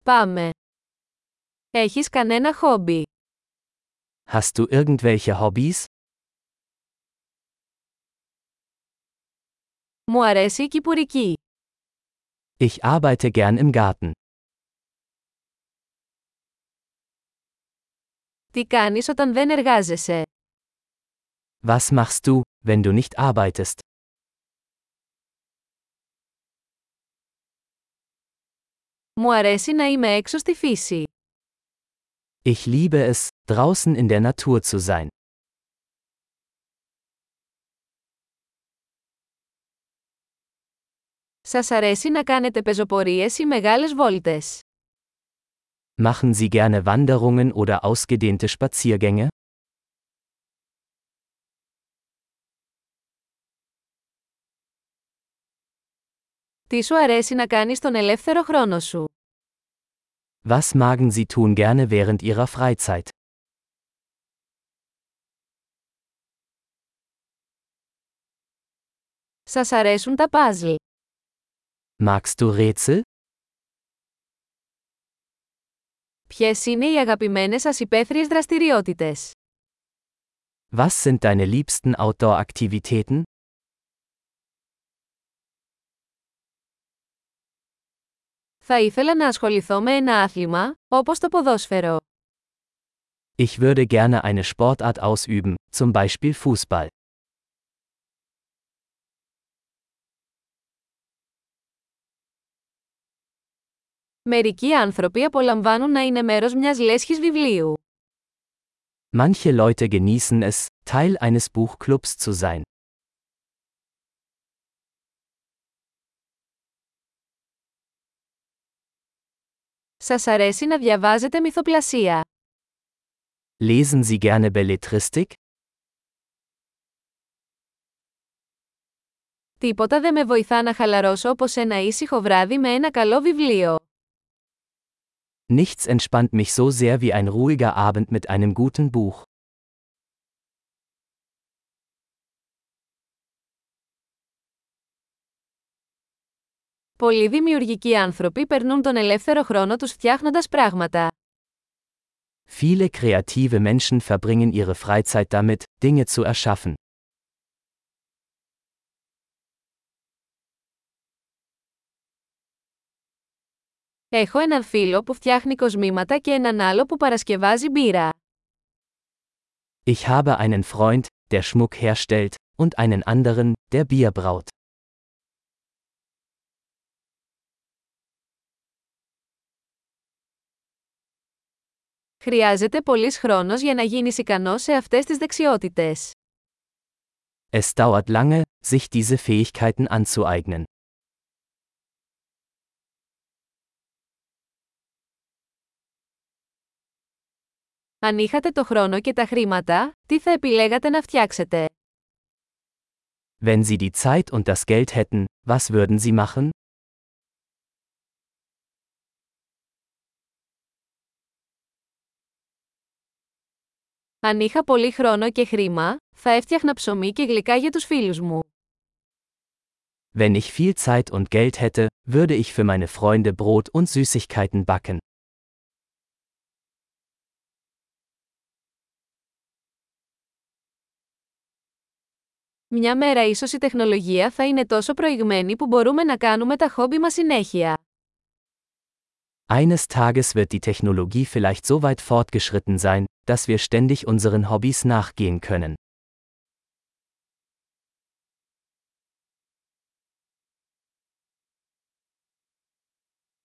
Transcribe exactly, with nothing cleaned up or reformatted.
Πάμε. Έχεις κανένα χόμπι? Hast du irgendwelche Hobbys? Μου αρέσει η κυπουρική. Ich arbeite gern im Garten. Τι κάνεις όταν δεν εργάζεσαι? Was machst du, wenn du nicht arbeitest? Μου αρέσει να είμαι έξω στη φύση. Ich liebe es, draußen in der Natur zu sein. Σας αρέσει να κάνετε πεζοπορίες ή μεγάλες βόλτες? Machen Sie gerne Wanderungen oder ausgedehnte Spaziergänge? Τι σου αρέσει να κάνεις τον ελεύθερο χρόνο σου? Was magen Sie tun gerne während Ihrer Freizeit? Σας αρέσουν τα παζλ? Magst du Rätsel? Ποιες είναι οι αγαπημένες σας υπαίθριες δραστηριότητες? Was sind deine liebsten Outdoor-Aktivitäten? Θα ήθελα να ασχοληθώ με ένα άθλημα, όπως το ποδόσφαιρο. Ich würde gerne eine Sportart ausüben, zum Beispiel Fußball. Μερικοί άνθρωποι απολαμβάνουν να είναι μέρος μιας λέσχης βιβλίου. Manche Leute genießen es, Teil eines Buchclubs zu sein. Σας αρέσει να διαβάζετε μυθοπλασία? Lesen Sie gerne Belletristik? Τίποτα δεν με βοηθά να χαλαρώσω όπως ένα ήσυχο βράδυ με ένα καλό βιβλίο. Nichts entspannt mich so sehr wie ein ruhiger Abend mit einem guten Buch. Πολλοί δημιουργικοί άνθρωποι περνούν τον ελεύθερο χρόνο τους φτιάχνοντας πράγματα. Viele kreative Menschen verbringen ihre Freizeit damit, Dinge zu erschaffen. Έχω έναν φίλο που φτιάχνει κοσμήματα και έναν άλλο που παρασκευάζει μπύρα. Ich habe einen Freund, der Schmuck herstellt, und einen anderen, der Bier braut. Χρειάζεται πολύς χρόνος για να γίνεις ικανός σε αυτές τις δεξιότητες. Es dauert lange, sich diese Fähigkeiten anzueignen. Αν είχατε το χρόνο και τα χρήματα, τι θα επιλέγατε να φτιάξετε? Wenn Sie die Zeit und das Geld hätten, was würden Sie machen? Αν είχα πολύ χρόνο και χρήμα, θα έφτιαχνα ψωμί και γλυκά για τους φίλους μου. Wenn ich viel Zeit und Geld hätte, würde ich für meine Freunde Brot und Süßigkeiten backen. Μια μέρα ίσως η τεχνολογία θα είναι τόσο προηγμένη που μπορούμε να κάνουμε τα χόμπι μας συνέχεια. Eines Tages wird die Technologie vielleicht so weit fortgeschritten sein, dass wir ständig unseren Hobbys nachgehen können.